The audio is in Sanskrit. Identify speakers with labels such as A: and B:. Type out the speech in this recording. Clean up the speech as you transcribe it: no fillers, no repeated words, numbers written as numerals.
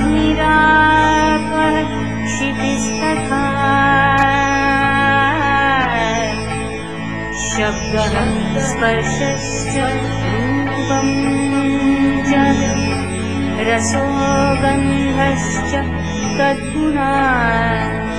A: अग्निरापः क्षितिस्तथा शब्दः स्पर्शश्च रूपं च रसो गन्धश्च तद्गुणाः